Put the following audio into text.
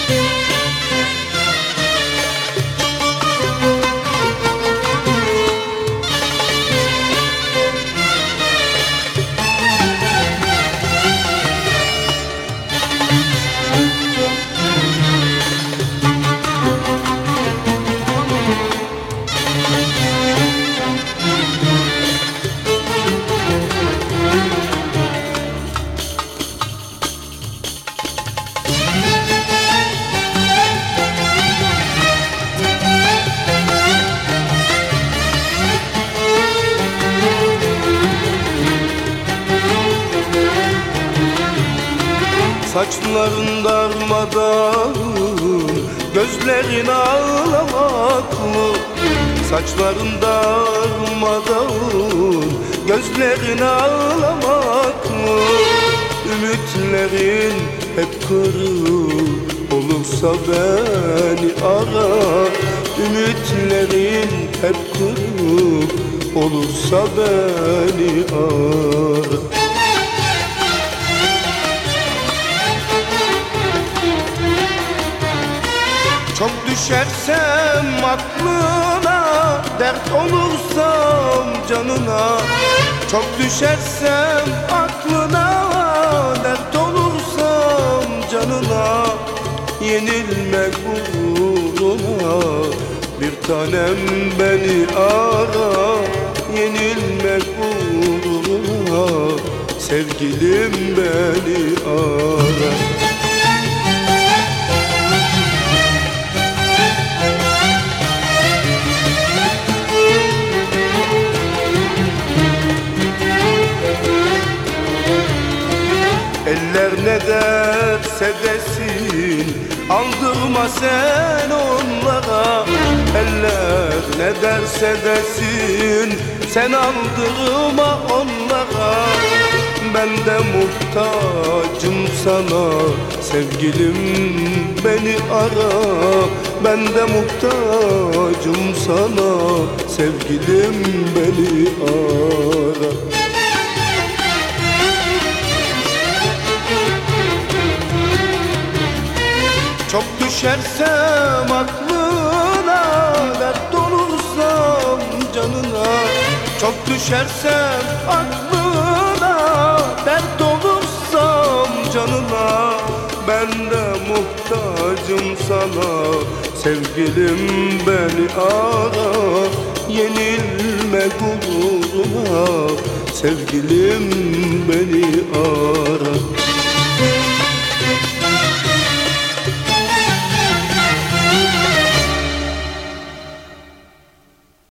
Saçların darmadağın, gözlerin ağlamaklı. Saçların darmadağın, gözlerin ağlamaklı. Ümitlerin hep kırık olursa beni ara. Ümitlerin hep kırık olursa beni ara. Çok düşersem aklına, dert olursam canına. Çok düşersem aklına, dert olursam canına. Yenilmek uğruna bir tanem beni ara. Yenilmek uğruna sevgilim beni ara. Eller ne derse desin, aldırma sen onlara. Eller ne derse desin, sen aldırma onlara. Ben de muhtacım sana, sevgilim beni ara. Ben de muhtacım sana, sevgilim beni ara. Çok düşersem aklına, dert olursam canına. Çok düşersem aklına, dert olursam canına. Ben de muhtacım sana, sevgilim beni ara. Yenilme gururuna, sevgilim beni ara.